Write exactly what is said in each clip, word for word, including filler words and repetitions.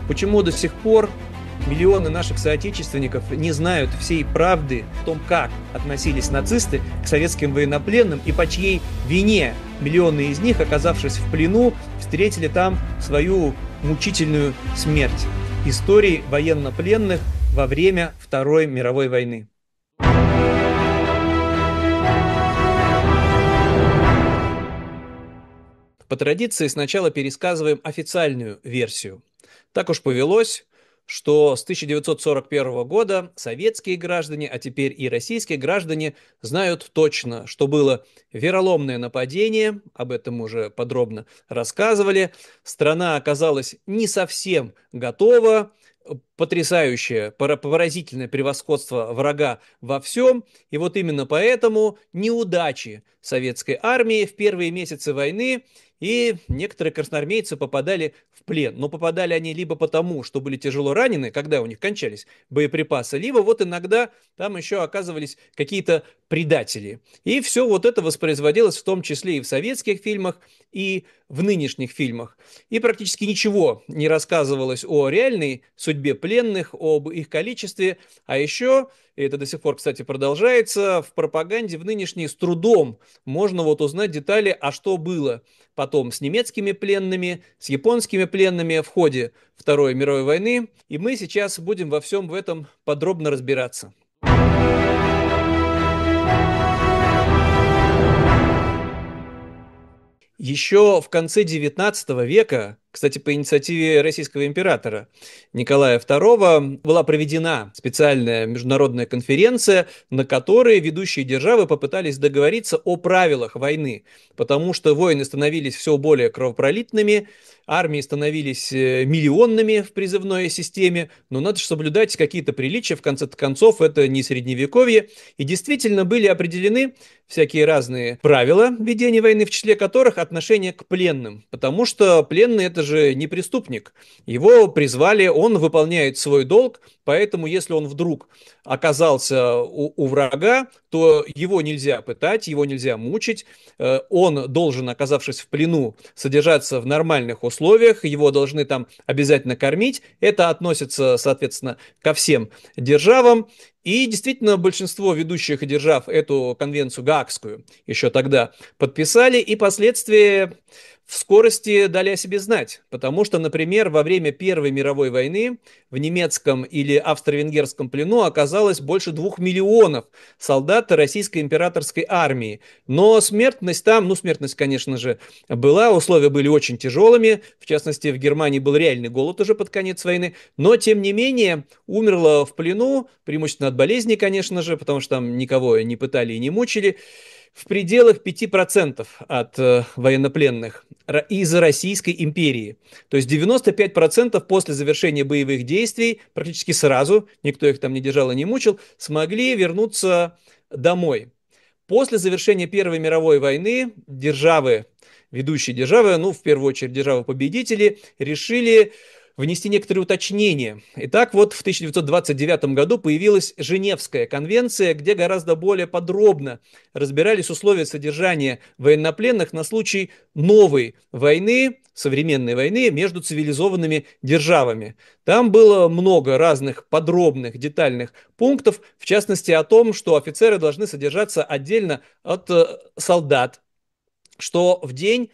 Почему до сих пор миллионы наших соотечественников не знают всей правды в том, как относились нацисты к советским военнопленным и по чьей вине миллионы из них, оказавшись в плену, встретили там свою мучительную смерть. Истории военнопленных во время Второй мировой войны. По традиции сначала пересказываем официальную версию. Так уж повелось, что с тысяча девятьсот сорок первого года советские граждане, а теперь и российские граждане знают точно, что было вероломное нападение, об этом уже подробно рассказывали. Страна оказалась не совсем готова, потрясающее, поразительное превосходство врага во всем. И вот именно поэтому неудачи советской армии в первые месяцы войны, и некоторые красноармейцы попадали в плен. Но попадали они либо потому, что были тяжело ранены, когда у них кончались боеприпасы, либо вот иногда там еще оказывались какие-то предатели. И все вот это воспроизводилось в том числе и в советских фильмах, и в нынешних фильмах. И практически ничего не рассказывалось о реальной судьбе пленных, об их количестве. А еще, и это до сих пор, кстати, продолжается, в пропаганде в нынешней с трудом можно вот узнать детали, а что было потом с немецкими пленными, с японскими пленными в ходе Второй мировой войны. И мы сейчас будем во всем в этом подробно разбираться. Еще в конце девятнадцатого века, кстати, по инициативе российского императора Николая второго, была проведена специальная международная конференция, на которой ведущие державы попытались договориться о правилах войны, потому что войны становились все более кровопролитными, армии становились миллионными в призывной системе, но надо же соблюдать какие-то приличия, в конце концов, это не средневековье, и действительно были определены всякие разные правила ведения войны, в числе которых отношение к пленным, потому что пленный — это же не преступник, его призвали, он выполняет свой долг, поэтому если он вдруг оказался у, у врага, то его нельзя пытать, его нельзя мучить, он должен, оказавшись в плену, содержаться в нормальных условиях, его должны там обязательно кормить, это относится, соответственно, ко всем державам. И действительно, большинство ведущих держав эту конвенцию Гаагскую еще тогда подписали, и последствия в скорости дали о себе знать. Потому что, например, во время Первой мировой войны в немецком или австро-венгерском плену оказалось больше двух миллионов солдат российской императорской армии. Но смертность там, ну смертность, конечно же, была, условия были очень тяжелыми. В частности, в Германии был реальный голод уже под конец войны. Но, тем не менее, умерло в плену, преимущественно от болезней, конечно же, потому что там никого не пытали и не мучили, в пределах пяти процентов от э, военнопленных из Российской империи. То есть девяносто пять процентов после завершения боевых действий, практически сразу, никто их там не держал и не мучил, смогли вернуться домой. После завершения Первой мировой войны державы, ведущие державы, ну в первую очередь державы-победители, решили внести некоторые уточнения. Итак, вот в тысяча девятьсот двадцать девятом году появилась Женевская конвенция, где гораздо более подробно разбирались условия содержания военнопленных на случай новой войны, современной войны между цивилизованными державами. Там было много разных подробных, детальных пунктов, в частности о том, что офицеры должны содержаться отдельно от солдат, что в день,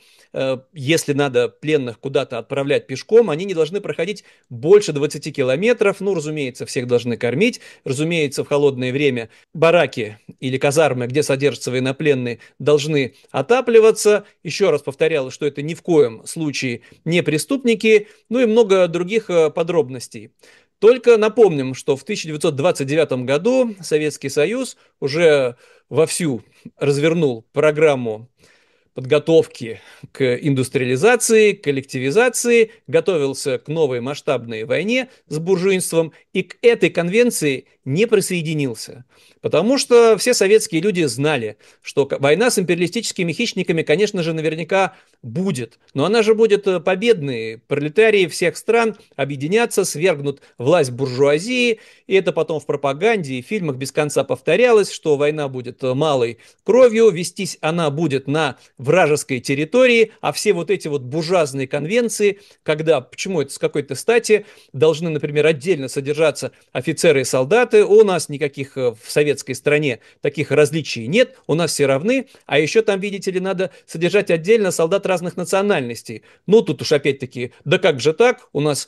если надо пленных куда-то отправлять пешком, они не должны проходить больше двадцати километров. Ну, разумеется, всех должны кормить. Разумеется, в холодное время бараки или казармы, где содержатся военнопленные, должны отапливаться. Еще раз повторял, что это ни в коем случае не преступники. Ну и много других подробностей. Только напомним, что в тысяча девятьсот двадцать девятом году Советский Союз уже вовсю развернул программу подготовки к индустриализации, к коллективизации, готовился к новой масштабной войне с буржуинством и к этой конвенции не присоединился. Потому что все советские люди знали, что война с империалистическими хищниками, конечно же, наверняка будет. Но она же будет победной. Пролетарии всех стран объединятся, свергнут власть буржуазии. И это потом в пропаганде и фильмах без конца повторялось, что война будет малой кровью, вестись она будет на вражеской территории, а все вот эти вот буржуазные конвенции, когда, почему это с какой-то стати, должны, например, отдельно содержаться офицеры и солдаты, у нас никаких в советской стране таких различий нет, у нас все равны, а еще там, видите ли, надо содержать отдельно солдат разных национальностей. Ну, тут уж опять-таки, да как же так, у нас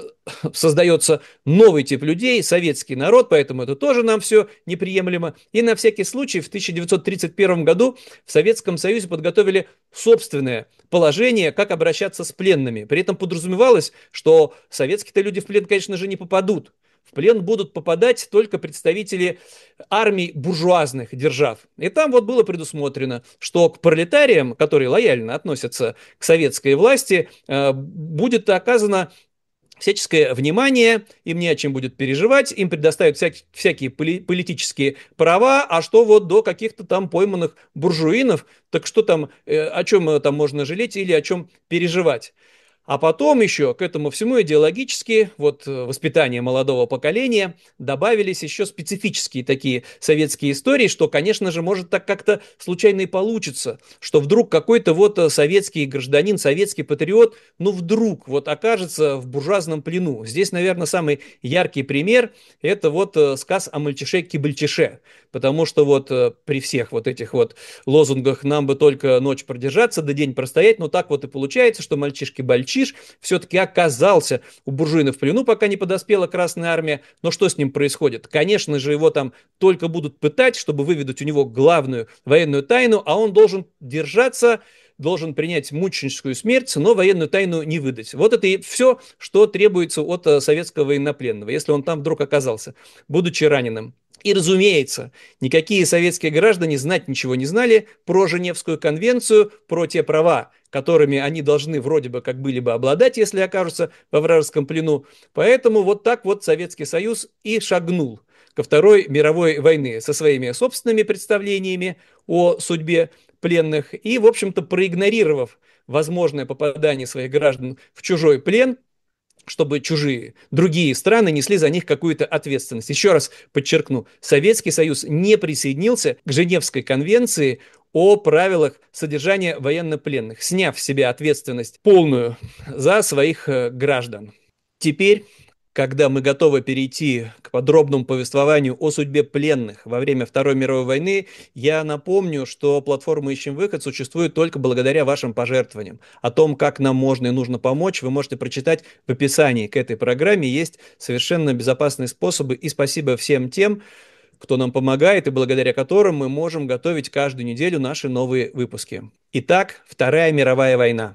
создается новый тип людей, советский народ, поэтому это тоже нам все неприемлемо. И на всякий случай в тысяча девятьсот тридцать первом году в Советском Союзе подготовили собственное положение, как обращаться с пленными. При этом подразумевалось, что советские-то люди в плен, конечно же, не попадут. В плен будут попадать только представители армий буржуазных держав. И там вот было предусмотрено, что к пролетариям, которые лояльно относятся к советской власти, будет оказано всяческое внимание, им не о чем будет переживать, им предоставят всякие, всякие поли, политические права, а что вот до каких-то там пойманных буржуинов, так что там, э, о чем там можно жалеть или о чем переживать. А потом еще к этому всему идеологически, вот воспитание молодого поколения, добавились еще специфические такие советские истории, что, конечно же, может так как-то случайно и получиться, что вдруг какой-то вот советский гражданин, советский патриот, ну вдруг вот окажется в буржуазном плену. Здесь, наверное, самый яркий пример – это вот сказ о мальчише-кибальчише, потому что вот при всех вот этих вот лозунгах «нам бы только ночь продержаться, да день простоять», но так вот и получается, что мальчишки-бальчиш все-таки оказался у буржуинов в плену, пока не подоспела Красная Армия. Но что с ним происходит? Конечно же, его там только будут пытать, чтобы выведать у него главную военную тайну, а он должен держаться, должен принять мученическую смерть, но военную тайну не выдать. Вот это и все, что требуется от советского военнопленного, если он там вдруг оказался, будучи раненым. И, разумеется, никакие советские граждане знать ничего не знали про Женевскую конвенцию, про те права, которыми они должны вроде бы как были бы обладать, если окажутся во вражеском плену. Поэтому вот так вот Советский Союз и шагнул ко Второй мировой войне со своими собственными представлениями о судьбе пленных и, в общем-то, проигнорировав возможное попадание своих граждан в чужой плен, чтобы чужие, другие страны несли за них какую-то ответственность. Еще раз подчеркну, Советский Союз не присоединился к Женевской конвенции о правилах содержания военнопленных, сняв с себя ответственность полную за своих граждан. Теперь, когда мы готовы перейти к подробному повествованию о судьбе пленных во время Второй мировой войны, я напомню, что платформа «Ищем выход» существует только благодаря вашим пожертвованиям. О том, как нам можно и нужно помочь, вы можете прочитать в описании к этой программе. Есть совершенно безопасные способы. И спасибо всем тем, кто нам помогает и благодаря которым мы можем готовить каждую неделю наши новые выпуски. Итак, Вторая мировая война.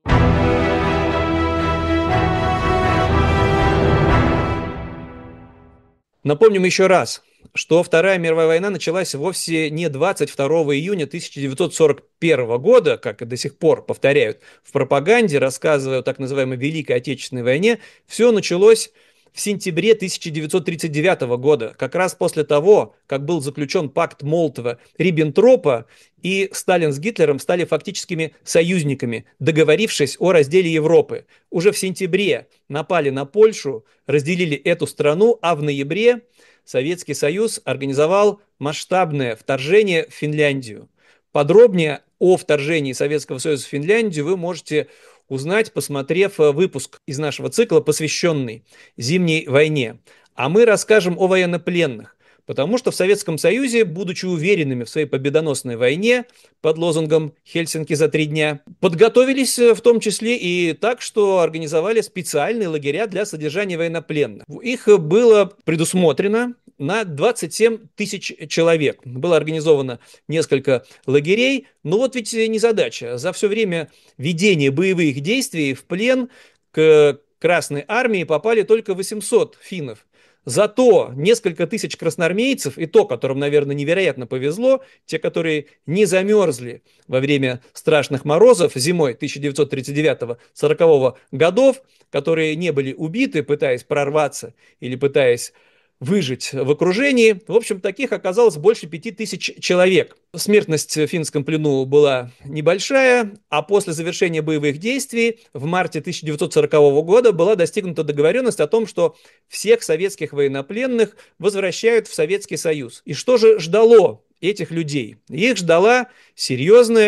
Напомним еще раз, что Вторая мировая война началась вовсе не двадцать второго июня тысяча девятьсот сорок первого года, как и до сих пор повторяют в пропаганде, рассказывая о так называемой Великой Отечественной войне. Все началось в сентябре тысяча девятьсот тридцать девятого года, как раз после того, как был заключен пакт Молотова-Риббентропа, и Сталин с Гитлером стали фактическими союзниками, договорившись о разделе Европы. Уже в сентябре напали на Польшу, разделили эту страну, а в ноябре Советский Союз организовал масштабное вторжение в Финляндию. Подробнее о вторжении Советского Союза в Финляндию вы можете узнать, посмотрев выпуск из нашего цикла, посвященный Зимней войне. А мы расскажем о военнопленных, потому что в Советском Союзе, будучи уверенными в своей победоносной войне под лозунгом «Хельсинки за три дня», подготовились в том числе и так, что организовали специальные лагеря для содержания военнопленных. Их было предусмотрено на двадцать семь тысяч человек. Было организовано несколько лагерей, но вот ведь незадача. За все время ведения боевых действий в плен к Красной Армии попали только восемьсот финнов. Зато несколько тысяч красноармейцев, и то, которым, наверное, невероятно повезло, те, которые не замерзли во время страшных морозов зимой тысяча девятьсот тридцать девятого — сорокового годов, которые не были убиты, пытаясь прорваться или пытаясь выжить в окружении. В общем, таких оказалось больше пяти тысяч человек. Смертность в финском плену была небольшая, а после завершения боевых действий в марте тысяча девятьсот сорокового года была достигнута договоренность о том, что всех советских военнопленных возвращают в Советский Союз. И что же ждало этих людей? Их ждала серьезная,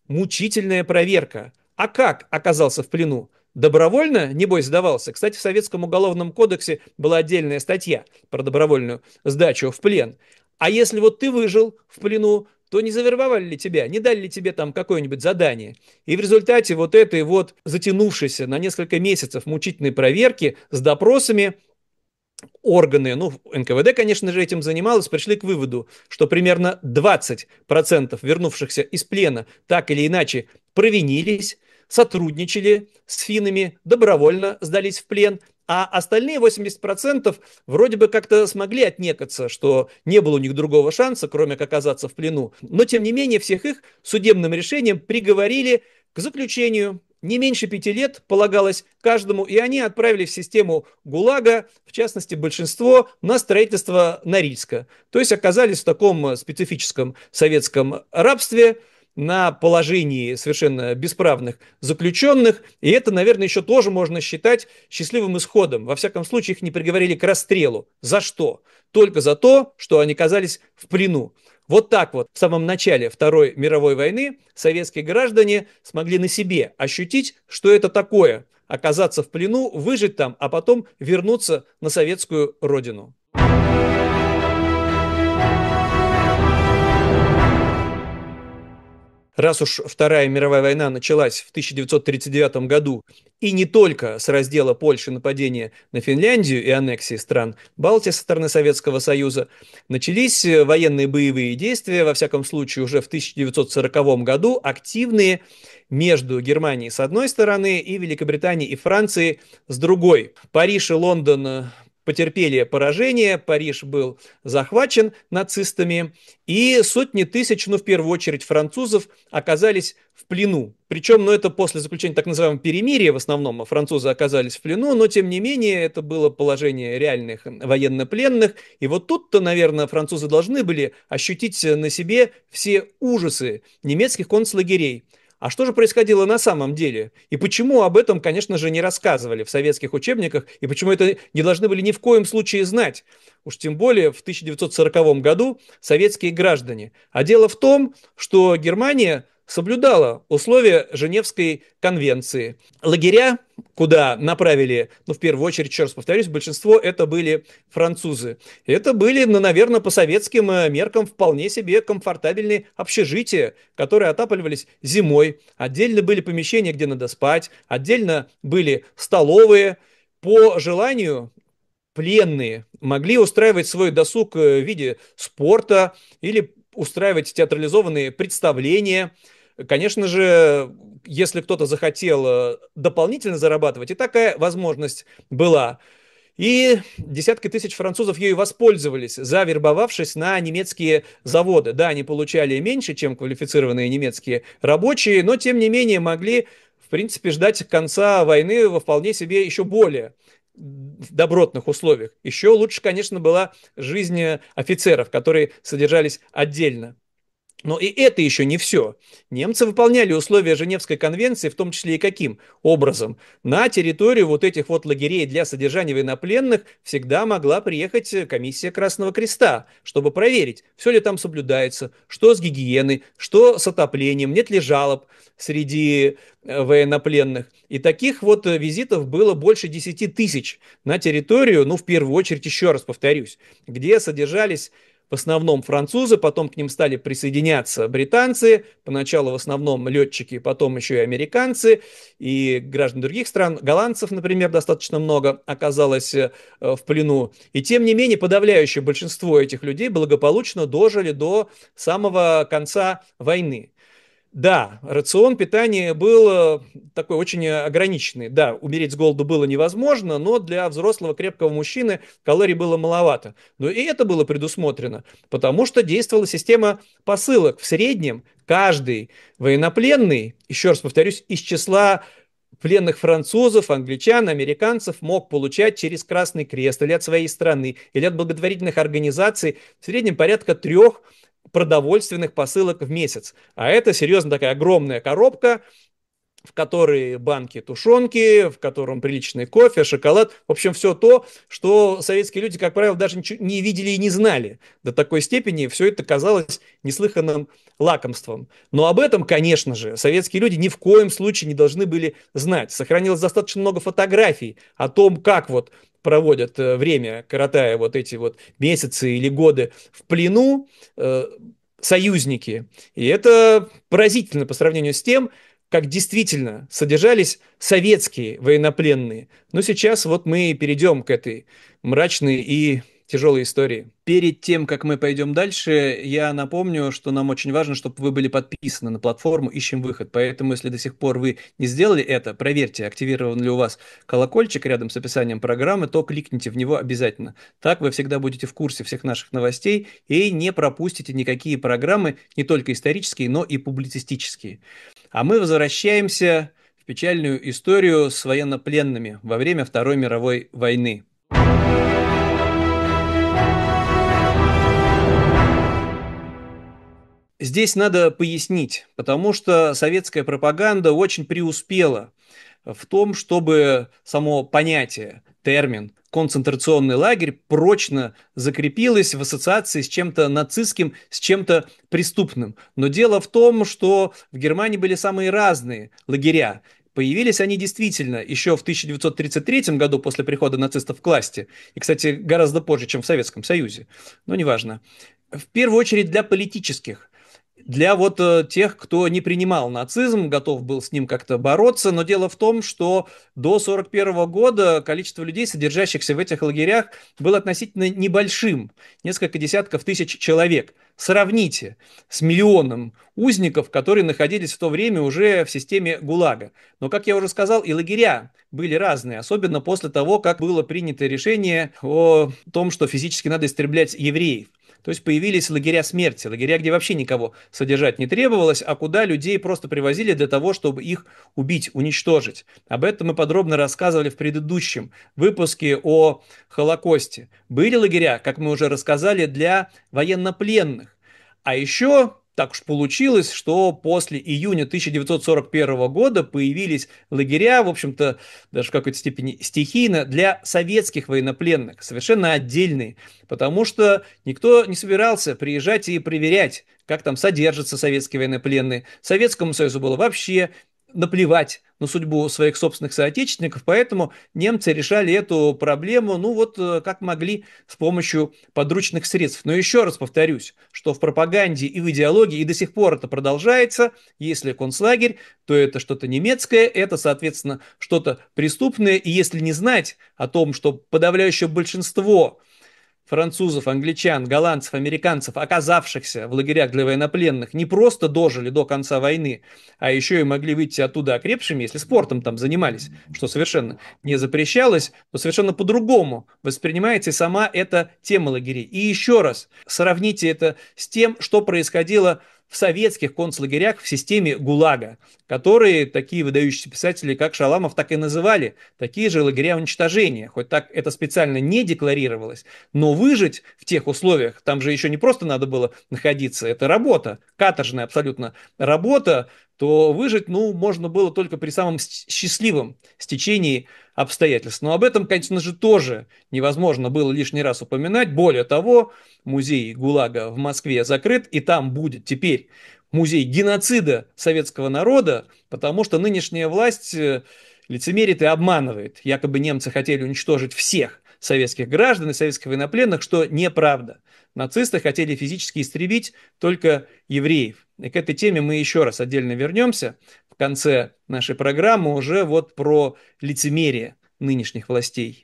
мучительная проверка. А как оказался в плену? Добровольно, небось, сдавался. Кстати, в Советском уголовном кодексе была отдельная статья про добровольную сдачу в плен. А если вот ты выжил в плену, то не завербовали ли тебя, не дали ли тебе там какое-нибудь задание? И в результате вот этой вот затянувшейся на несколько месяцев мучительной проверки с допросами органы, ну, эн ка вэ дэ, конечно же, этим занималась, пришли к выводу, что примерно двадцать процентов вернувшихся из плена так или иначе провинились, сотрудничали с финнами, добровольно сдались в плен, а остальные восемьдесят процентов вроде бы как-то смогли отнекаться, что не было у них другого шанса, кроме как оказаться в плену. Но, тем не менее, всех их судебным решением приговорили к заключению. Не меньше пяти лет полагалось каждому, и они отправили в систему ГУЛАГа, в частности, большинство на строительство Норильска. То есть оказались в таком специфическом советском рабстве, на положении совершенно бесправных заключенных, и это, наверное, еще тоже можно считать счастливым исходом. Во всяком случае, их не приговорили к расстрелу. За что? Только за то, что они оказались в плену. Вот так вот в самом начале Второй мировой войны советские граждане смогли на себе ощутить, что это такое – оказаться в плену, выжить там, а потом вернуться на советскую родину. Раз уж Вторая мировая война началась в тысяча девятьсот тридцать девятом году, и не только с раздела Польши нападения на Финляндию и аннексии стран Балтии со стороны Советского Союза, начались военные боевые действия, во всяком случае уже в тысяча девятьсот сороковом году, активные между Германией с одной стороны и Великобританией и Францией с другой. Париж и Лондон потерпели поражение, Париж был захвачен нацистами, и сотни тысяч, ну, в первую очередь, французов оказались в плену. Причем, ну, это после заключения так называемого перемирия в основном французы оказались в плену, но, тем не менее, это было положение реальных военнопленных, и вот тут-то, наверное, французы должны были ощутить на себе все ужасы немецких концлагерей. А что же происходило на самом деле? И почему об этом, конечно же, не рассказывали в советских учебниках, и почему это не должны были ни в коем случае знать? Уж тем более в тысяча девятьсот сороковом году советские граждане. А дело в том, что Германия соблюдала условия Женевской конвенции. Лагеря, куда направили, ну, в первую очередь, еще раз повторюсь, большинство это были французы. Это были, ну, наверное, по советским меркам вполне себе комфортабельные общежития, которые отапливались зимой. Отдельно были помещения, где надо спать, отдельно были столовые. По желанию пленные могли устраивать свой досуг в виде спорта или устраивать театрализованные представления. Конечно же, если кто-то захотел дополнительно зарабатывать, и такая возможность была. И десятки тысяч французов ею воспользовались, завербовавшись на немецкие заводы. Да, они получали меньше, чем квалифицированные немецкие рабочие, но тем не менее могли, в принципе, ждать конца войны во вполне себе еще более добротных условиях. Еще лучше, конечно, была жизнь офицеров, которые содержались отдельно. Но и это еще не все. Немцы выполняли условия Женевской конвенции, в том числе и каким образом. На территорию вот этих вот лагерей для содержания военнопленных всегда могла приехать комиссия Красного Креста, чтобы проверить, все ли там соблюдается, что с гигиеной, что с отоплением, нет ли жалоб среди военнопленных. И таких вот визитов было больше десяти тысяч на территорию, ну, в первую очередь, еще раз повторюсь, где содержались в основном французы, потом к ним стали присоединяться британцы, поначалу в основном летчики, потом еще и американцы, и граждан других стран, голландцев, например, достаточно много оказалось в плену. И тем не менее, подавляющее большинство этих людей благополучно дожили до самого конца войны. Да, рацион питания был такой очень ограниченный. Да, умереть с голоду было невозможно, но для взрослого крепкого мужчины калорий было маловато. Но и это было предусмотрено, потому что действовала система посылок. В среднем каждый военнопленный, еще раз повторюсь, из числа пленных французов, англичан, американцев мог получать через Красный Крест или от своей страны, или от благотворительных организаций в среднем порядка трех продовольственных посылок в месяц. А это серьезно такая огромная коробка, в которой банки тушенки, в котором приличный кофе, шоколад. В общем, все то, что советские люди, как правило, даже ничего не видели и не знали. До такой степени все это казалось неслыханным лакомством. Но об этом, конечно же, советские люди ни в коем случае не должны были знать. Сохранилось достаточно много фотографий о том, как вот проводят э, время, коротая вот эти вот месяцы или годы в плену, э, союзники. И это поразительно по сравнению с тем, как действительно содержались советские военнопленные. Но сейчас вот мы перейдем к этой мрачной и тяжелой истории. Перед тем, как мы пойдем дальше, я напомню, что нам очень важно, чтобы вы были подписаны на платформу «Ищем выход». Поэтому, если до сих пор вы не сделали это, проверьте, активирован ли у вас колокольчик рядом с описанием программы, то кликните в него обязательно. Так вы всегда будете в курсе всех наших новостей и не пропустите никакие программы, не только исторические, но и публицистические. А мы возвращаемся в печальную историю с военнопленными во время Второй мировой войны. Здесь надо пояснить, потому что советская пропаганда очень преуспела в том, чтобы само понятие, термин концентрационный лагерь прочно закрепилось в ассоциации с чем-то нацистским, с чем-то преступным. Но дело в том, что в Германии были самые разные лагеря. Появились они действительно еще в тысяча девятьсот тридцать третьем году после прихода нацистов к власти. И, кстати, гораздо позже, чем в Советском Союзе. Но неважно. В первую очередь для политических. Для вот э, тех, кто не принимал нацизм, готов был с ним как-то бороться. Но дело в том, что до сорок первого года количество людей, содержащихся в этих лагерях, было относительно небольшим. Несколько десятков тысяч человек. Сравните с миллионом узников, которые находились в то время уже в системе ГУЛАГа. Но, как я уже сказал, и лагеря были разные, особенно после того, как было принято решение о том, что физически надо истреблять евреев. То есть появились лагеря смерти, лагеря, где вообще никого содержать не требовалось, а куда людей просто привозили для того, чтобы их убить, уничтожить. Об этом мы подробно рассказывали в предыдущем выпуске о Холокосте. Были лагеря, как мы уже рассказали, для военнопленных. А еще так уж получилось, что после июня тысяча девятьсот сорок первого года появились лагеря, в общем-то, даже в какой-то степени стихийно, для советских военнопленных, совершенно отдельные, потому что никто не собирался приезжать и проверять, как там содержатся советские военнопленные. Советскому Союзу было вообще наплевать на судьбу своих собственных соотечественников, поэтому немцы решали эту проблему, ну вот как могли, с помощью подручных средств. Но еще раз повторюсь, что в пропаганде и в идеологии и до сих пор это продолжается. Если концлагерь, то это что-то немецкое, это, соответственно, что-то преступное. И если не знать о том, что подавляющее большинство французов, англичан, голландцев, американцев, оказавшихся в лагерях для военнопленных, не просто дожили до конца войны, а еще и могли выйти оттуда окрепшими, если спортом там занимались, что совершенно не запрещалось, то совершенно по-другому воспринимается сама эта тема лагерей. И еще раз, сравните это с тем, что происходило в советских концлагерях в системе ГУЛАГа, которые такие выдающиеся писатели, как Шаламов, так и называли, такие же лагеря уничтожения. Хоть так это специально не декларировалось, но выжить в тех условиях, там же еще не просто надо было находиться, это работа, каторжная абсолютно работа, то выжить, ну, можно было только при самом счастливом стечении обстоятельств. Но об этом, конечно же, тоже невозможно было лишний раз упоминать. Более того, музей ГУЛАГа в Москве закрыт, и там будет теперь музей геноцида советского народа, потому что нынешняя власть лицемерит и обманывает. Якобы немцы хотели уничтожить всех советских граждан и советских военнопленных, что неправда. Нацисты хотели физически истребить только евреев. И к этой теме мы еще раз отдельно вернемся в конце нашей программы уже вот про лицемерие нынешних властей.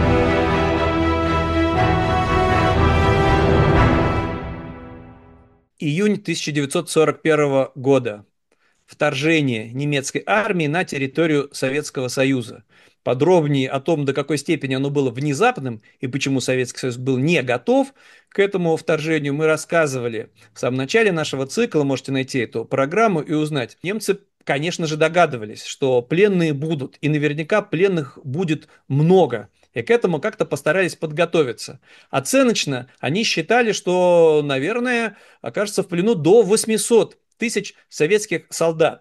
Июнь тысяча девятьсот сорок первого года. Вторжение немецкой армии на территорию Советского Союза. Подробнее о том, до какой степени оно было внезапным и почему Советский Союз был не готов к этому вторжению, мы рассказывали в самом начале нашего цикла. Можете найти эту программу и узнать. Немцы, конечно же, догадывались, что пленные будут, и наверняка пленных будет много. И к этому как-то постарались подготовиться. Оценочно они считали, что, наверное, окажется в плену до восьмисот тысяч советских солдат.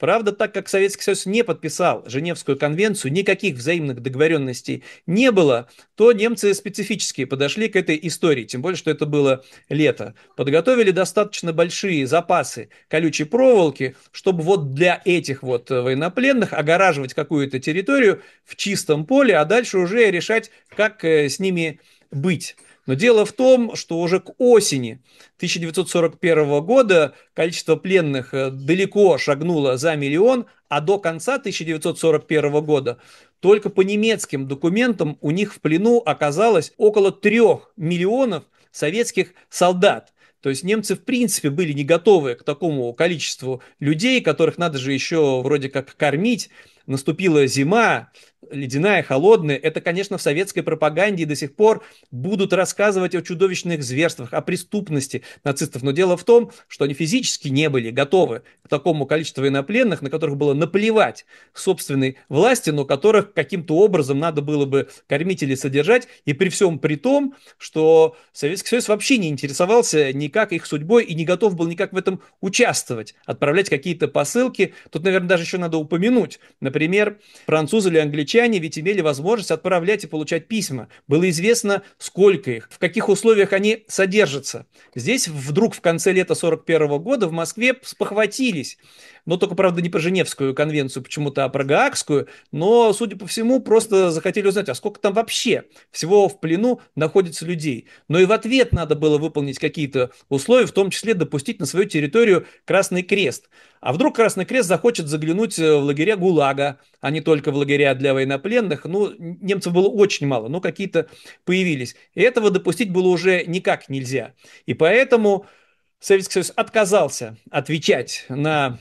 Правда, так как Советский Союз не подписал Женевскую конвенцию, никаких взаимных договоренностей не было, то немцы специфически подошли к этой истории, тем более, что это было лето. Подготовили достаточно большие запасы колючей проволоки, чтобы вот для этих вот военнопленных огораживать какую-то территорию в чистом поле, а дальше уже решать, как э, с ними быть. Но дело в том, что уже к осени тысяча девятьсот сорок первого года количество пленных э, далеко шагнуло за миллион, а до конца тысяча девятьсот сорок первого года только по немецким документам у них в плену оказалось около трех миллионов советских солдат. То есть немцы в принципе были не готовы к такому количеству людей, которых надо же еще вроде как кормить. Наступила зима, ледяная, холодная. Это, конечно, в советской пропаганде до сих пор будут рассказывать о чудовищных зверствах, о преступности нацистов. Но дело в том, что они физически не были готовы к такому количеству военнопленных, на которых было наплевать собственной власти, но которых каким-то образом надо было бы кормить или содержать. И при всем при том, что Советский Союз вообще не интересовался никак их судьбой и не готов был никак в этом участвовать, отправлять какие-то посылки. Тут, наверное, даже еще надо упомянуть, например, французы или англичане ведь имели возможность отправлять и получать письма. Было известно, сколько их, в каких условиях они содержатся. Здесь вдруг в конце лета сорок первого года в Москве спохватились. Но только, правда, не про Женевскую конвенцию почему-то, а про Гаагскую. Но, судя по всему, просто захотели узнать, а сколько там вообще всего в плену находится людей. Но и в ответ надо было выполнить какие-то условия, в том числе допустить на свою территорию Красный Крест. А вдруг Красный Крест захочет заглянуть в лагеря ГУЛАГа, а не только в лагеря для военнопленных. Ну, немцев было очень мало, но какие-то появились. И этого допустить было уже никак нельзя. И поэтому Советский Союз отказался отвечать на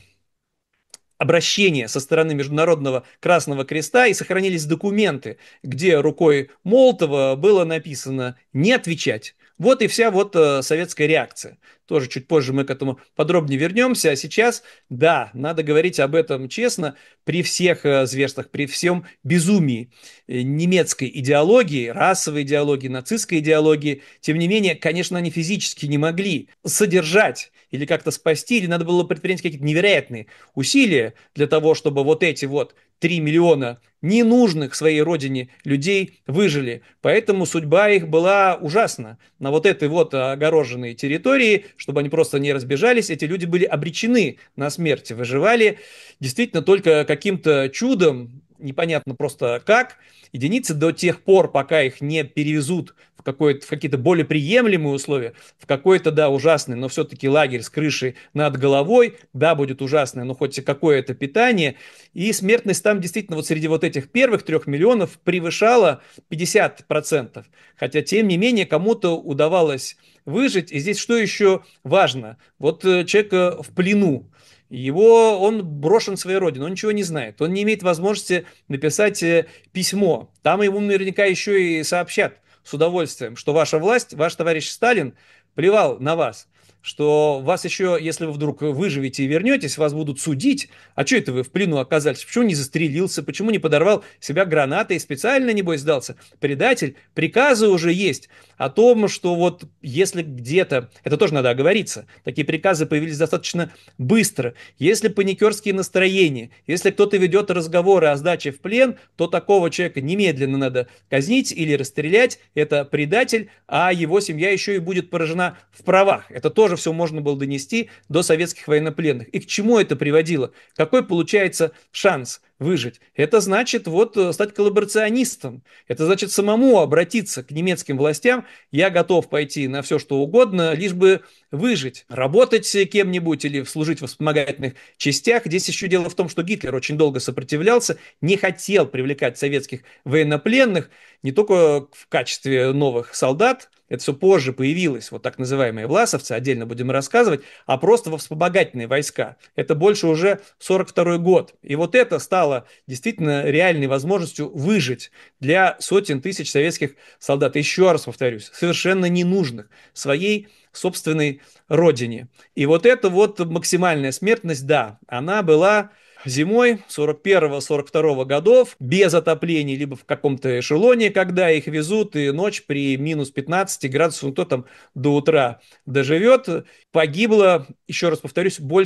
обращения со стороны Международного Красного Креста, и сохранились документы, где рукой Молотова было написано «не отвечать». Вот и вся вот э, советская реакция. Тоже чуть позже мы к этому подробнее вернемся. А сейчас, да, надо говорить об этом честно, при всех э, зверствах, при всем безумии э, немецкой идеологии, расовой идеологии, нацистской идеологии. Тем не менее, конечно, они физически не могли содержать или как-то спасти, или надо было предпринять какие-то невероятные усилия для того, чтобы вот эти вот три миллиона ненужных своей родине людей выжили. Поэтому судьба их была ужасна. На вот этой вот огороженной территории, чтобы они просто не разбежались, эти люди были обречены на смерть. Выживали действительно только каким-то чудом, непонятно просто как, единицы до тех пор, пока их не перевезут в, какой-то, в какие-то более приемлемые условия, в какой-то, да, ужасный, но все-таки лагерь с крышей над головой, да, будет ужасное, но хоть и какое-то питание. И смертность там действительно вот среди вот этих первых трех миллионов превышала пятьдесят процентов. Хотя, тем не менее, кому-то удавалось выжить. И здесь что еще важно? Вот э, человек э, в плену, его, он брошен своей родине, он ничего не знает, он не имеет возможности написать э, письмо. Там ему наверняка еще и сообщат с удовольствием, что ваша власть, ваш товарищ Сталин плевал на вас, что вас еще, если вы вдруг выживете и вернетесь, вас будут судить. А что это вы в плену оказались? Почему не застрелился? Почему не подорвал себя гранатой? Специально, небось, сдался? Предатель. Приказы уже есть о том, что вот если где-то, это тоже надо оговориться, такие приказы появились достаточно быстро. Если паникерские настроения, если кто-то ведет разговоры о сдаче в плен, то такого человека немедленно надо казнить или расстрелять. Это предатель, а его семья еще и будет поражена в правах. Это тоже все можно было донести до советских военнопленных. И к чему это приводило? Какой получается шанс выжить? Это значит вот стать коллаборационистом. Это значит самому обратиться к немецким властям. Я готов пойти на все, что угодно, лишь бы выжить. Работать кем-нибудь или служить в вспомогательных частях. Здесь еще дело в том, что Гитлер очень долго сопротивлялся, не хотел привлекать советских военнопленных не только в качестве новых солдат, это все позже появилось, вот так называемые власовцы, отдельно будем рассказывать, а просто во вспомогательные войска. Это больше уже сорок второй год. И вот это стало действительно реальной возможностью выжить для сотен тысяч советских солдат. Еще раз повторюсь, совершенно ненужных своей собственной родине. И вот эта вот максимальная смертность, да, она была зимой сорок первого сорок второго годов, без отопления, либо в каком-то эшелоне, когда их везут, и ночь при минус пятнадцати градусах, ну, кто там до утра доживет, погибло, еще раз повторюсь, больше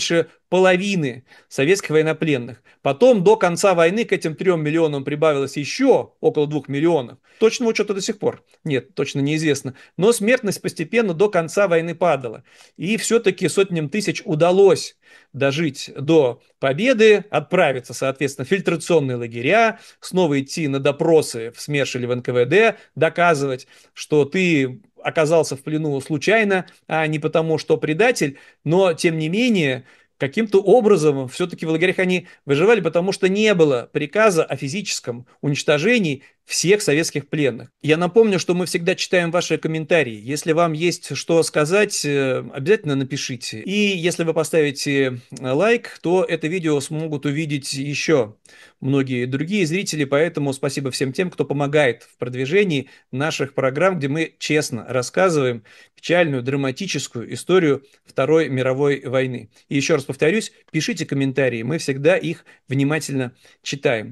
половины советских военнопленных. Потом до конца войны к этим трем миллионам прибавилось еще около двух миллионов. Точного учета до сих пор нет, точно неизвестно. Но смертность постепенно до конца войны падала. И все-таки сотням тысяч удалось дожить до победы, отправиться, соответственно, в фильтрационные лагеря, снова идти на допросы в СМЕРШ или в эн ка вэ дэ, доказывать, что ты оказался в плену случайно, а не потому, что предатель, но, тем не менее, каким-то образом все-таки в лагерях они выживали, потому что не было приказа о физическом уничтожении всех советских пленных. Я напомню, что мы всегда читаем ваши комментарии. Если вам есть что сказать, э, обязательно напишите. И если вы поставите лайк, то это видео смогут увидеть еще многие другие зрители, поэтому спасибо всем тем, кто помогает в продвижении наших программ, где мы честно рассказываем печальную, драматическую историю Второй мировой войны. И еще раз повторюсь, пишите комментарии, мы всегда их внимательно читаем.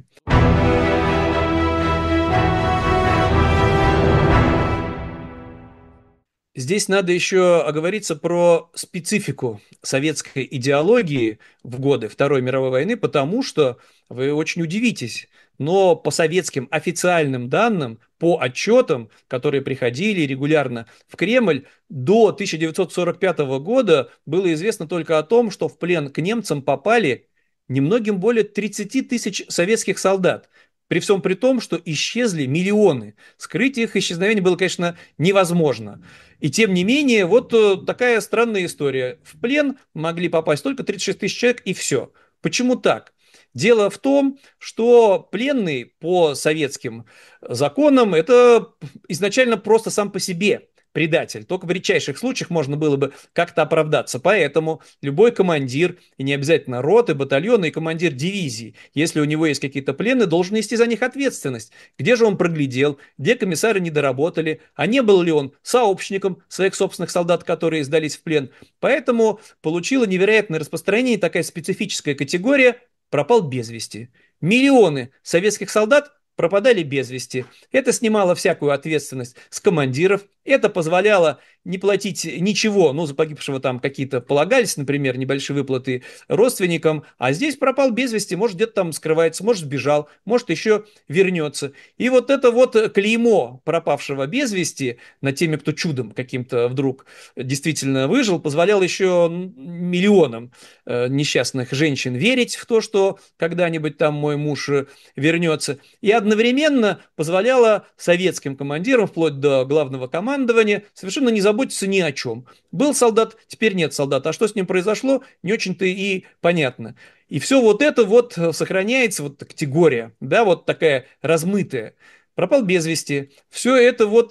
Здесь надо еще оговориться про специфику советской идеологии в годы Второй мировой войны, потому что вы очень удивитесь, но по советским официальным данным, по отчетам, которые приходили регулярно в Кремль, до тысяча девятьсот сорок пятого года было известно только о том, что в плен к немцам попали немногим более тридцати тысяч советских солдат. При всем при том, что исчезли миллионы. Скрыть их исчезновение было, конечно, невозможно. И тем не менее, вот такая странная история. В плен могли попасть только тридцать шесть тысяч человек, и все. Почему так? Дело в том, что пленный по советским законам это изначально просто сам по себе предатель. Только в редчайших случаях можно было бы как-то оправдаться. Поэтому любой командир, и не обязательно роты, батальона, и командир дивизии, если у него есть какие-то пленные, должен нести за них ответственность. Где же он проглядел, где комиссары не доработали, а не был ли он сообщником своих собственных солдат, которые сдались в плен. Поэтому получила невероятное распространение такая специфическая категория «пропал без вести». Миллионы советских солдат пропадали без вести. Это снимало всякую ответственность с командиров. Это позволяло не платить ничего, ну, за погибшего там какие-то полагались, например, небольшие выплаты родственникам, а здесь пропал без вести, может, где-то там скрывается, может, сбежал, может, еще вернется. И вот это вот клеймо пропавшего без вести над теми, кто чудом каким-то вдруг действительно выжил, позволяло еще миллионам э, несчастных женщин верить в то, что когда-нибудь там мой муж вернется. И одновременно позволяло советским командирам, вплоть до главного командования, совершенно не заботиться ни о чем. Был солдат, теперь нет солдата. А что с ним произошло, не очень-то и понятно. И все вот это вот сохраняется, вот категория, да, вот такая размытая. Пропал без вести. Все это вот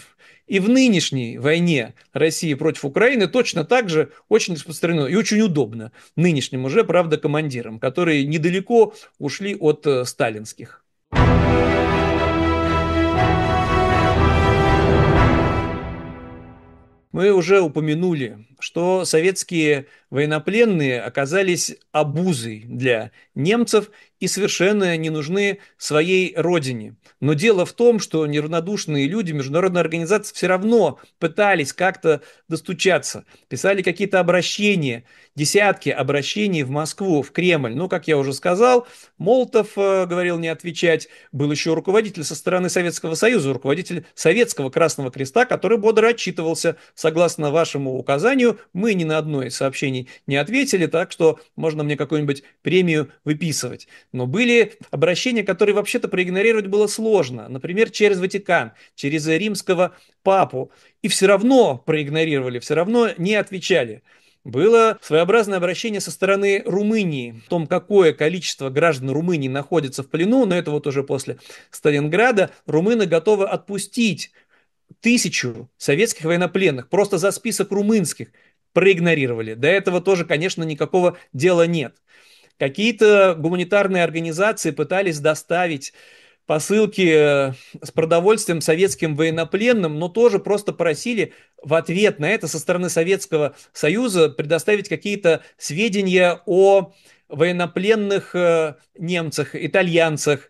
и в нынешней войне России против Украины точно так же очень распространено и очень удобно нынешним уже, правда, командирам, которые недалеко ушли от э, сталинских. Мы уже упомянули, что советские военнопленные оказались обузой для немцев и совершенно не нужны своей родине. Но дело в том, что неравнодушные люди, международные организации все равно пытались как-то достучаться, писали какие-то обращения, десятки обращений в Москву, в Кремль. Но, как я уже сказал, Молотов э, говорил не отвечать, был еще руководитель со стороны Советского Союза, руководитель Советского Красного Креста, который бодро отчитывался. Согласно вашему указанию, мы ни на одно из сообщений не ответили, так что можно мне какую-нибудь премию выписывать. Но были обращения, которые вообще-то проигнорировать было сложно. Например, через Ватикан, через римского папу. И все равно проигнорировали, все равно не отвечали. Было своеобразное обращение со стороны Румынии о том, какое количество граждан Румынии находится в плену, но это вот уже после Сталинграда. Румыны готовы отпустить тысячу советских военнопленных просто за список румынских. Проигнорировали. До этого тоже, конечно, никакого дела нет. Какие-то гуманитарные организации пытались доставить посылки с продовольствием советским военнопленным, но тоже просто просили в ответ на это со стороны Советского Союза предоставить какие-то сведения о военнопленных немцах, итальянцах,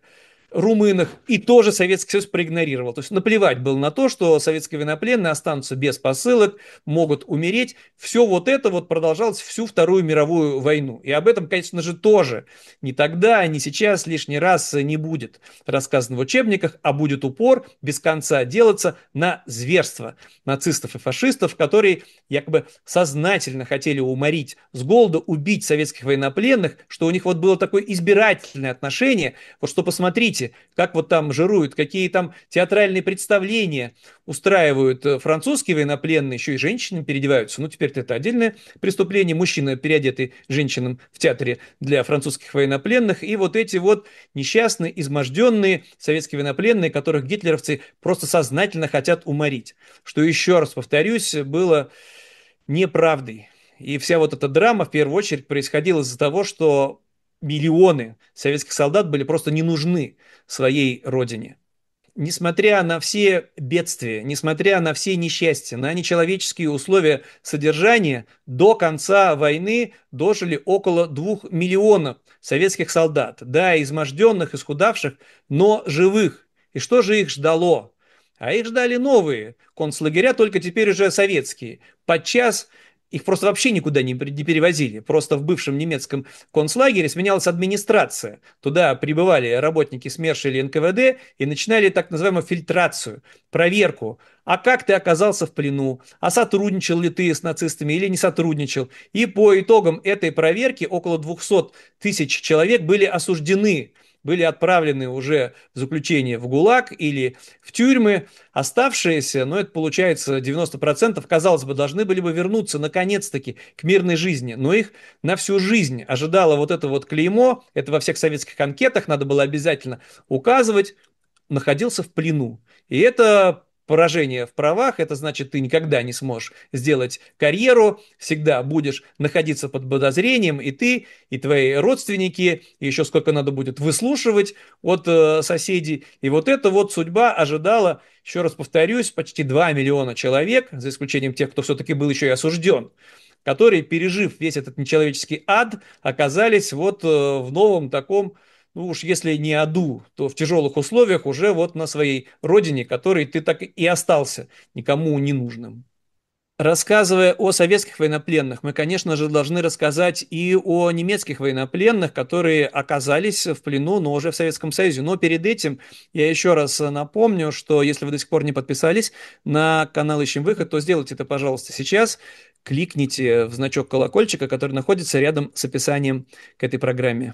румынах, и тоже Советский Союз проигнорировал. То есть наплевать было на то, что советские военнопленные останутся без посылок, могут умереть. Все вот это вот продолжалось всю Вторую мировую войну. И об этом, конечно же, тоже ни тогда, ни сейчас лишний раз не будет рассказано в учебниках, а будет упор без конца делаться на зверство нацистов и фашистов, которые якобы сознательно хотели уморить с голода, убить советских военнопленных, что у них вот было такое избирательное отношение. Вот что посмотрите, как вот там жируют, какие там театральные представления устраивают французские военнопленные, еще и женщинам переодеваются. Ну, теперь это отдельное преступление. Мужчина, переодетый женщинам в театре для французских военнопленных. И вот эти вот несчастные, изможденные советские военнопленные, которых гитлеровцы просто сознательно хотят уморить. Что, еще раз повторюсь, было неправдой. И вся вот эта драма, в первую очередь, происходила из-за того, что миллионы советских солдат были просто не нужны своей родине. Несмотря на все бедствия, несмотря на все несчастья, на нечеловеческие условия содержания, до конца войны дожили около двух миллионов советских солдат. Да, изможденных, исхудавших, но живых. И что же их ждало? А их ждали новые концлагеря, только теперь уже советские. Подчас их просто вообще никуда не, не перевозили. Просто в бывшем немецком концлагере сменялась администрация. Туда прибывали работники СМЕРШ или эн ка вэ дэ и начинали так называемую фильтрацию, проверку. А как ты оказался в плену? А сотрудничал ли ты с нацистами или не сотрудничал? И по итогам этой проверки около двухсот тысяч человек были осуждены, были отправлены уже в заключение в ГУЛАГ или в тюрьмы. Оставшиеся, ну это получается девяносто процентов, казалось бы, должны были бы вернуться наконец-таки к мирной жизни. Но их на всю жизнь ожидало вот это вот клеймо, это во всех советских анкетах надо было обязательно указывать, находился в плену. И это поражение в правах, это значит, ты никогда не сможешь сделать карьеру, всегда будешь находиться под подозрением, и ты, и твои родственники, и еще сколько надо будет выслушивать от э, соседей. И вот эта вот судьба ожидала, еще раз повторюсь, почти два миллиона человек, за исключением тех, кто все-таки был еще и осужден, которые, пережив весь этот нечеловеческий ад, оказались вот э, в новом таком, ну уж если не аду, то в тяжелых условиях уже вот на своей родине, которой ты так и остался никому не нужным. Рассказывая о советских военнопленных, мы, конечно же, должны рассказать и о немецких военнопленных, которые оказались в плену, но уже в Советском Союзе. Но перед этим я еще раз напомню, что если вы до сих пор не подписались на канал «Ищем выход», то сделайте это, пожалуйста, сейчас. Кликните в значок колокольчика, который находится рядом с описанием к этой программе.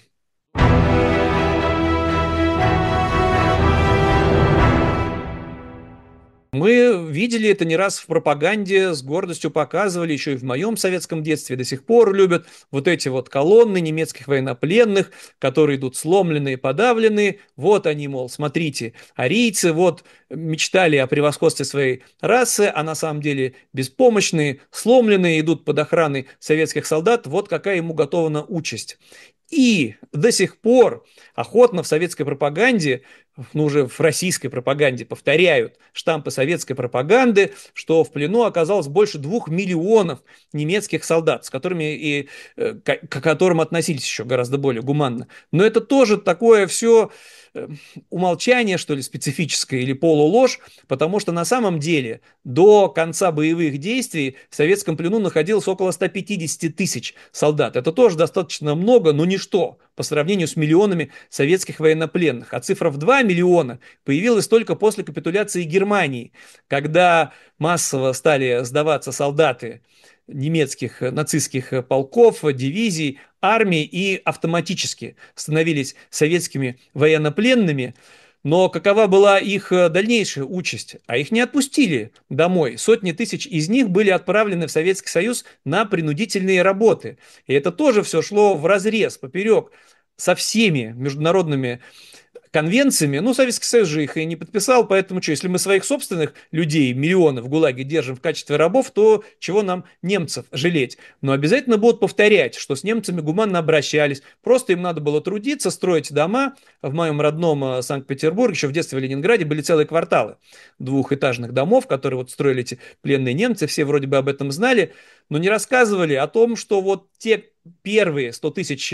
Мы видели это не раз в пропаганде, с гордостью показывали, еще и в моем советском детстве до сих пор любят вот эти вот колонны немецких военнопленных, которые идут сломленные, подавленные. Вот они, мол, смотрите, арийцы вот мечтали о превосходстве своей расы, а на самом деле беспомощные, сломленные, идут под охраной советских солдат. Вот какая ему готована участь. И до сих пор охотно в советской пропаганде, ну уже в российской пропаганде повторяют штампы советской пропаганды, что в плену оказалось больше двух миллионов немецких солдат, с которыми и э, к, к которым относились еще гораздо более гуманно. Но это тоже такое все э, умолчание, что ли, специфическое или полуложь, потому что на самом деле до конца боевых действий в советском плену находилось около ста пятидесяти тысяч солдат. Это тоже достаточно много, но ничто по сравнению с миллионами советских военнопленных. А цифра в два миллиона появилась только после капитуляции Германии, когда массово стали сдаваться солдаты немецких нацистских полков, дивизий, армий и автоматически становились советскими военнопленными. Но какова была их дальнейшая участь? А их не отпустили домой. Сотни тысяч из них были отправлены в Советский Союз на принудительные работы. И это тоже все шло вразрез, поперек со всеми международными конвенциями. Ну, Советский Союз же их и не подписал, поэтому что, если мы своих собственных людей, миллионы в ГУЛАГе держим в качестве рабов, то чего нам немцев жалеть? Но обязательно будут повторять, что с немцами гуманно обращались, просто им надо было трудиться, строить дома. В моем родном Санкт-Петербурге, еще в детстве в Ленинграде, были целые кварталы двухэтажных домов, которые вот строили эти пленные немцы, все вроде бы об этом знали, но не рассказывали о том, что вот те первые сто тысяч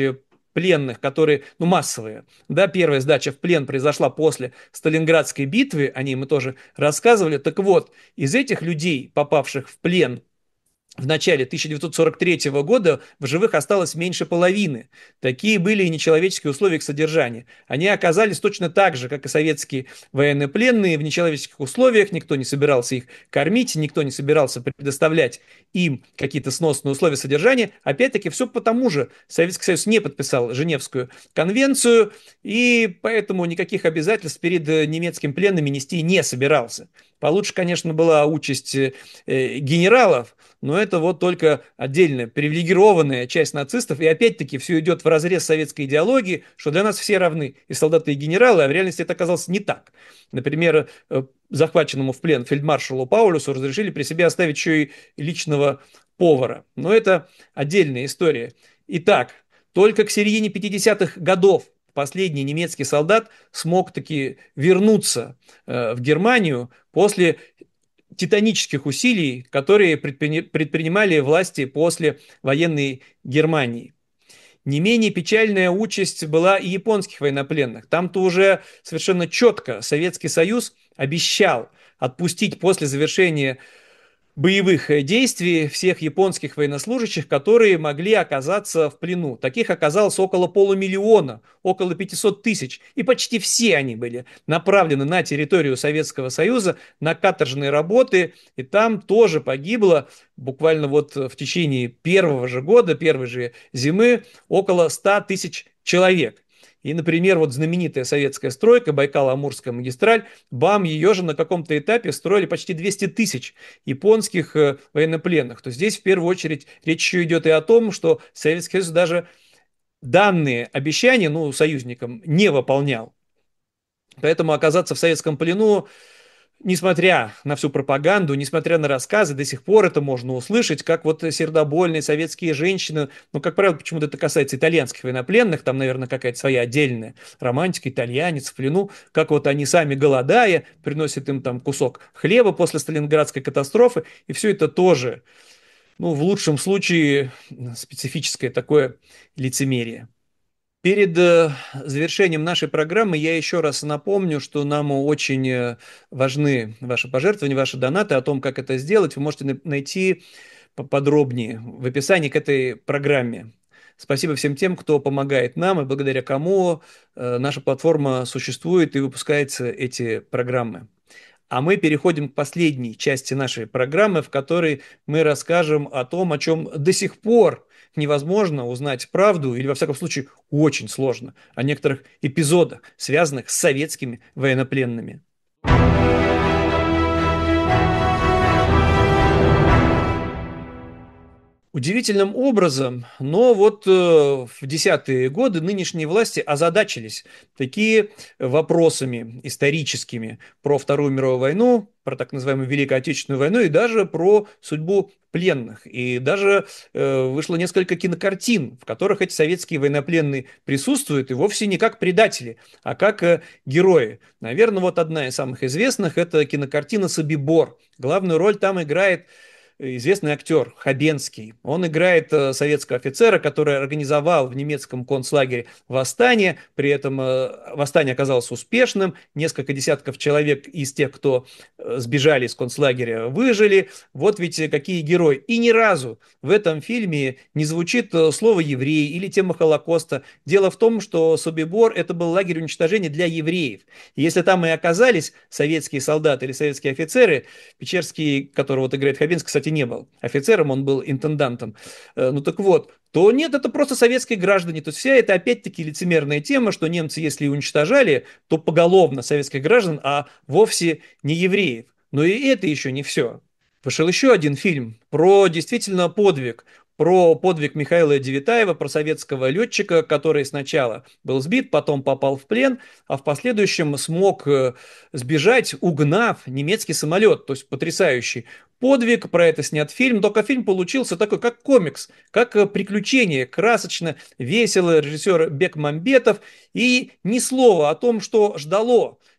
пленных, которые, ну, массовые. Да, первая сдача в плен произошла после Сталинградской битвы, о ней мы тоже рассказывали. Так вот, из этих людей, попавших в плен в начале тысяча девятьсот сорок третьего года, в живых осталось меньше половины. Такие были и нечеловеческие условия их содержания. Они оказались точно так же, как и советские военнопленные, в нечеловеческих условиях. Никто не собирался их кормить, никто не собирался предоставлять им какие-то сносные условия содержания. Опять-таки, все потому же. Советский Союз не подписал Женевскую конвенцию, и поэтому никаких обязательств перед немецким пленными нести не собирался. Получше, конечно, была участь э, генералов, но это вот только отдельная привилегированная часть нацистов. И опять-таки все идет вразрез советской идеологии, что для нас все равны, и солдаты, и генералы, а в реальности это оказалось не так. Например, э, захваченному в плен фельдмаршалу Паулюсу разрешили при себе оставить еще и личного повара. Но это отдельная история. Итак, только к середине пятидесятых годов последний немецкий солдат смог таки вернуться э, в Германию после титанических усилий, которые предпринимали власти после военной Германии. Не менее печальная участь была и японских военнопленных. Там-то уже совершенно четко Советский Союз обещал отпустить после завершения боевых действий всех японских военнослужащих, которые могли оказаться в плену. Таких оказалось около полумиллиона, около пятисот тысяч. И почти все они были направлены на территорию Советского Союза на каторжные работы. И там тоже погибло буквально вот в течение первого же года, первой же зимы, около ста тысяч человек. И, например, вот знаменитая советская стройка Байкало-Амурская магистраль, БАМ, ее же на каком-то этапе строили почти двести тысяч японских э, военнопленных. То здесь в первую очередь речь еще идет и о том, что Советский Союз даже данные обещания, ну, союзникам не выполнял. Поэтому оказаться в советском плену, несмотря на всю пропаганду, несмотря на рассказы, до сих пор это можно услышать, как вот сердобольные советские женщины, ну, как правило, почему-то это касается итальянских военнопленных, там, наверное, какая-то своя отдельная романтика, итальянец в плену, как вот они сами, голодая, приносят им там кусок хлеба после Сталинградской катастрофы, и все это тоже, ну, в лучшем случае, специфическое такое лицемерие. Перед э, завершением нашей программы я еще раз напомню, что нам очень э, важны ваши пожертвования, ваши донаты. О том, как это сделать, вы можете на- найти поподробнее в описании к этой программе. Спасибо всем тем, кто помогает нам и благодаря кому э, наша платформа существует и выпускаются эти программы. А мы переходим к последней части нашей программы, в которой мы расскажем о том, о чем до сих пор невозможно узнать правду, или, во всяком случае, очень сложно, о некоторых эпизодах, связанных с советскими военнопленными. Удивительным образом, но вот э, в десятые годы нынешние власти озадачились такие вопросами историческими про Вторую мировую войну, про так называемую Великую Отечественную войну и даже про судьбу пленных. И даже э, вышло несколько кинокартин, в которых эти советские военнопленные присутствуют, и вовсе не как предатели, а как э, герои. Наверное, вот одна из самых известных – это кинокартина «Собибор». Главную роль там играет известный актер Хабенский. Он играет э, советского офицера, который организовал в немецком концлагере восстание. При этом э, восстание оказалось успешным. Несколько десятков человек из тех, кто э, сбежали из концлагеря, выжили. Вот ведь какие герои. И ни разу в этом фильме не звучит э, слово «еврей» или тема Холокоста. Дело в том, что Собибор – это был лагерь уничтожения для евреев. И если там и оказались советские солдаты или советские офицеры, Печерский, которого вот играет Хабенский, кстати, не был офицером, он был интендантом. Ну так вот, то нет, это просто советские граждане. То есть вся это опять-таки лицемерная тема, что немцы, если и уничтожали, то поголовно советских граждан, а вовсе не евреев. Но и это еще не все. Вышел еще один фильм про действительно подвиг, про подвиг Михаила Девятаева, про советского летчика, который сначала был сбит, потом попал в плен, а в последующем смог э, сбежать, угнав немецкий самолет. То есть потрясающий подвиг, про это снят фильм, только фильм получился такой, как комикс, как э, приключение, красочно, весело, режиссер Бек Мамбетов, и ни слова о том, что ждало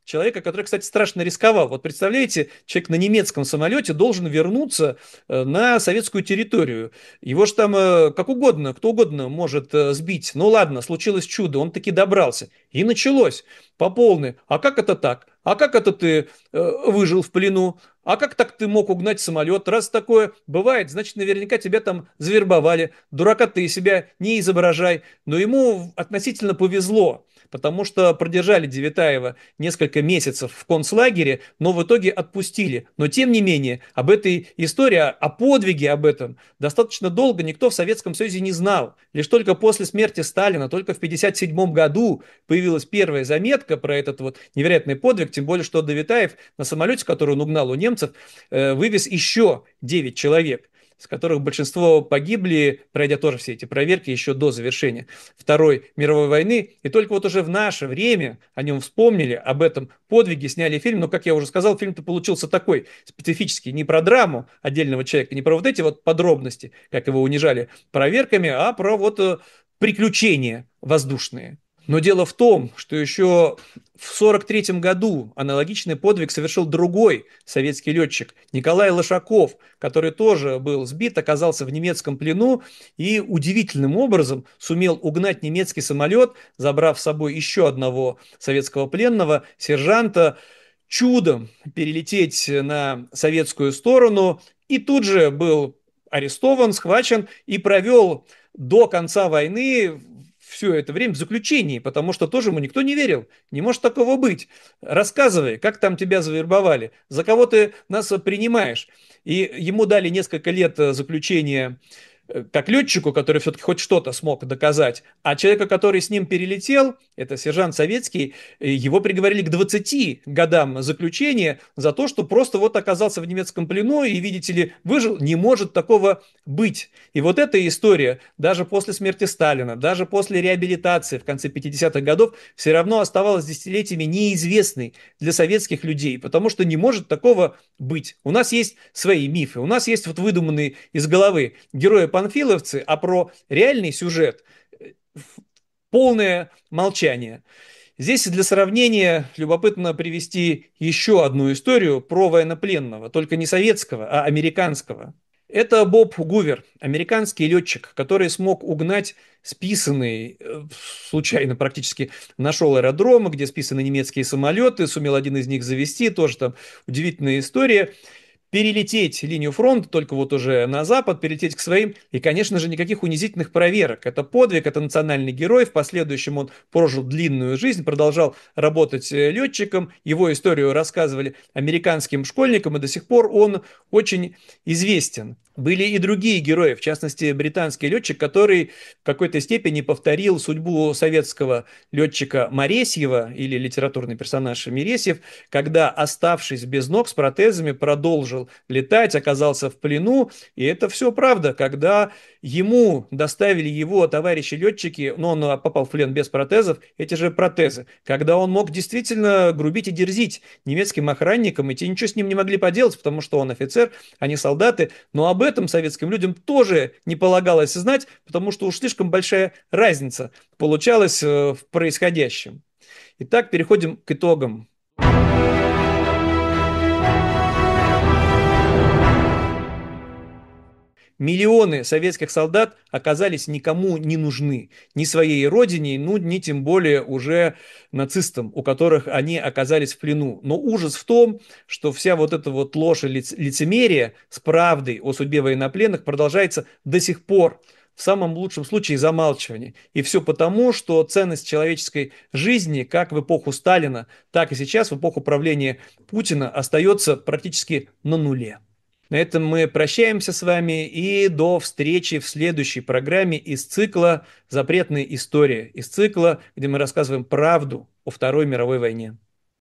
человека, который, кстати, страшно рисковал. Вот представляете, человек на немецком самолете должен вернуться э, на советскую территорию. Его же там э, как угодно, кто угодно может э, сбить. Ну ладно, случилось чудо, он таки добрался. И началось по полной. А как это так? А как это ты э, выжил в плену? А как так ты мог угнать самолет? Раз такое бывает, значит, наверняка тебя там завербовали. Дурака ты из себя не изображай. Но ему относительно повезло, потому что продержали Девятаева несколько месяцев в концлагере, но в итоге отпустили. Но тем не менее, об этой истории, о подвиге об этом достаточно долго никто в Советском Союзе не знал. Лишь только после смерти Сталина, только в тысяча девятьсот пятьдесят седьмом году появилась первая заметка про этот вот невероятный подвиг, тем более, что Давитаев на самолете, который он угнал у немцев, э, вывез еще девять человек, с которых большинство погибли, пройдя тоже все эти проверки еще до завершения Второй мировой войны. И только вот уже в наше время о нем вспомнили, об этом подвиге, сняли фильм. Но, как я уже сказал, фильм-то получился такой специфический, не про драму отдельного человека, не про вот эти вот подробности, как его унижали проверками, а про вот э, приключения воздушные. Но дело в том, что еще в сорок третьем году аналогичный подвиг совершил другой советский летчик Николай Лошаков, который тоже был сбит, оказался в немецком плену и удивительным образом сумел угнать немецкий самолет, забрав с собой еще одного советского пленного, сержанта, чудом перелететь на советскую сторону, и тут же был арестован, схвачен и провел до конца войны все это время в заключении, потому что тоже ему никто не верил. Не может такого быть. Рассказывай, как там тебя завербовали, за кого ты нас принимаешь. И ему дали несколько лет заключения как летчику, который все-таки хоть что-то смог доказать, а человека, который с ним перелетел, это сержант Советский, его приговорили к двадцати годам заключения за то, что просто вот оказался в немецком плену и, видите ли, выжил. Не может такого быть. И вот эта история, даже после смерти Сталина, даже после реабилитации в конце пятидесятых годов, все равно оставалась десятилетиями неизвестной для советских людей, потому что не может такого быть. У нас есть свои мифы, у нас есть вот выдуманные из головы герои панфиловцы, а про реальный сюжет полное молчание. Здесь для сравнения любопытно привести еще одну историю про военнопленного, только не советского, а американского. Это Боб Гувер, американский летчик, который смог угнать списанный, случайно практически нашел аэродромы, где списаны немецкие самолеты, сумел один из них завести, тоже там удивительная история. Перелететь линию фронта, только вот уже на запад, перелететь к своим, и, конечно же, никаких унизительных проверок. Это подвиг, это национальный герой, в последующем он прожил длинную жизнь, продолжал работать летчиком, его историю рассказывали американским школьникам, и до сих пор он очень известен. Были и другие герои, в частности, британский летчик, который в какой-то степени повторил судьбу советского летчика Моресьева, или литературный персонаж Мересьев, когда, оставшись без ног с протезами, продолжил летать, оказался в плену, и это все правда. Когда ему доставили его товарищи летчики, но он попал в плен без протезов, эти же протезы, когда он мог действительно грубить и дерзить немецким охранникам, и те ничего с ним не могли поделать, потому что он офицер, они солдаты, но об этом советским людям тоже не полагалось знать, потому что уж слишком большая разница получалась в происходящем. Итак, переходим к итогам. Миллионы советских солдат оказались никому не нужны. Ни своей родине, ну, ни тем более уже нацистам, у которых они оказались в плену. Но ужас в том, что вся вот эта вот ложь и лицемерие с правдой о судьбе военнопленных продолжается до сих пор. В самом лучшем случае замалчивание. И все потому, что ценность человеческой жизни, как в эпоху Сталина, так и сейчас, в эпоху правления Путина, остается практически на нуле. На этом мы прощаемся с вами и до встречи в следующей программе из цикла «Запретные истории», из цикла, где мы рассказываем правду о Второй мировой войне.